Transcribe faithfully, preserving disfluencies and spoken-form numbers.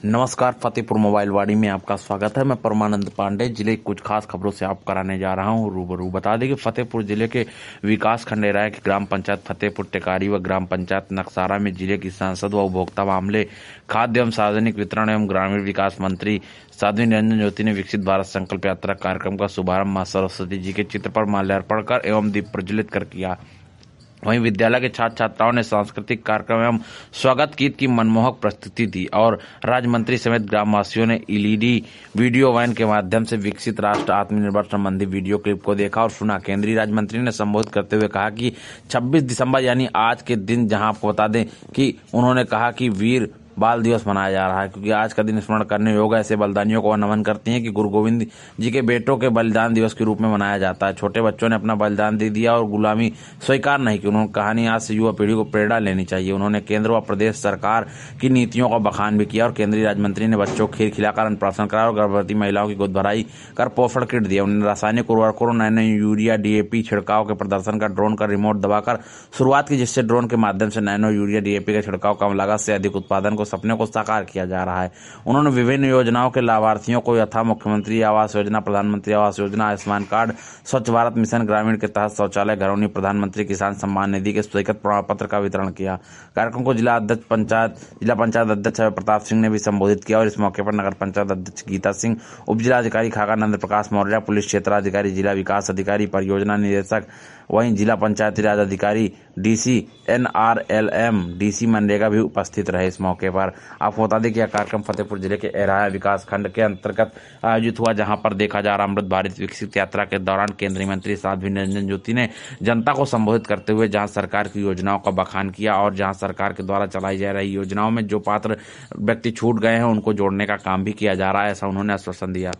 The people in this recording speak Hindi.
नमस्कार, फतेहपुर मोबाइल वाड़ी में आपका स्वागत है। मैं परमानंद पांडे जिले की कुछ खास खबरों से आप कराने जा रहा हूं रूबरू। बता दें कि फतेहपुर जिले के विकास खंड राय की ग्राम पंचायत फतेहपुर टेकारी व ग्राम पंचायत नक्सारा में जिले की सांसद व उपभोक्ता मामले, खाद्य एवं सार्वजनिक वितरण एवं ग्रामीण विकास मंत्री साध्वी निरंजन ज्योति ने विकसित भारत संकल्प यात्रा कार्यक्रम का शुभारंभ मां सरस्वती जी के चित्र पर माल्यार्पण कर एवं दीप प्रज्वलित कर किया। वहीं विद्यालय के छात्र छात्राओं ने सांस्कृतिक कार्यक्रम एवं स्वागत गीत की मनमोहक प्रस्तुति दी और राज्य मंत्री समेत ग्रामवासियों ने एलईडी वीडियो वैन के माध्यम से विकसित राष्ट्र आत्मनिर्भर संबंधी वीडियो क्लिप को देखा और सुना। केंद्रीय राज्य मंत्री ने संबोधित करते हुए कहा कि छब्बीस दिसंबर यानी आज के दिन, जहां आपको बता दें कि उन्होंने कहा कि वीर बाल दिवस मनाया जा रहा है, क्योंकि आज का दिन स्मरण करने योग्य ऐसे बलिदानियों को नमन करती हैं कि गुरु गोविंद जी के बेटों के बलिदान दिवस के रूप में मनाया जाता है। छोटे बच्चों ने अपना बलिदान दे दिया और गुलामी स्वीकार नहीं की। उन्होंने कहानी आज से युवा पीढ़ी को प्रेरणा लेनी चाहिए। उन्होंने केंद्र व प्रदेश सरकार की नीतियों का बखान भी किया और केंद्रीय राज्य मंत्री ने बच्चों को खीर खिलाकर अन्नप्राशन कराया और गर्भवती महिलाओं की गोद भराई कर पोषण किट दिया। उन्होंने रासायनिक उर्वरकों, नैनो यूरिया, डीएपी छिड़काव के प्रदर्शन का ड्रोन का रिमोट दबाकर शुरुआत की, जिससे ड्रोन के माध्यम से नैनो यूरिया, डीएपी के छिड़काव कम लागत से अधिक उत्पादन को सपने को साकार किया जा रहा है। उन्होंने विभिन्न योजनाओं के लाभार्थियों को यथा मुख्यमंत्री आवास योजना, प्रधानमंत्री आवास योजना, आयुष्मान कार्ड, स्वच्छ भारत मिशन ग्रामीण के तहत शौचालय घरौनी, प्रधानमंत्री किसान सम्मान निधि के स्वीकृत प्रमाण पत्र का वितरण किया। कार्यक्रम को जिला अध्यक्ष पंचायत जिला पंचायत अध्यक्ष प्रताप सिंह ने भी संबोधित किया और इस मौके पर नगर पंचायत अध्यक्ष गीता सिंह, उप जिलाधिकारी खाकानंद प्रकाश मौर्य, पुलिस क्षेत्राधिकारी, जिला विकास अधिकारी, परियोजना निदेशक, वहीं जिला पंचायती राज अधिकारी, डीसी एनआरएलएम, डीसी मनरेगा भी उपस्थित रहे। इस मौके पर आपको बता दें कि यह कार्यक्रम फतेहपुर जिले के एराया विकास खंड के अंतर्गत आयोजित हुआ, जहां पर देखा जा रहा अमृत भारत विकसित यात्रा के दौरान केंद्रीय मंत्री साध्वी निरंजन ज्योति ने जनता को संबोधित करते हुए जहां सरकार की योजनाओं का बखान किया और जहां सरकार के द्वारा चलाई जा रही योजनाओं में जो पात्र व्यक्ति छूट गए हैं उनको जोड़ने का काम भी किया जा रहा है, ऐसा उन्होंने आश्वासन दिया।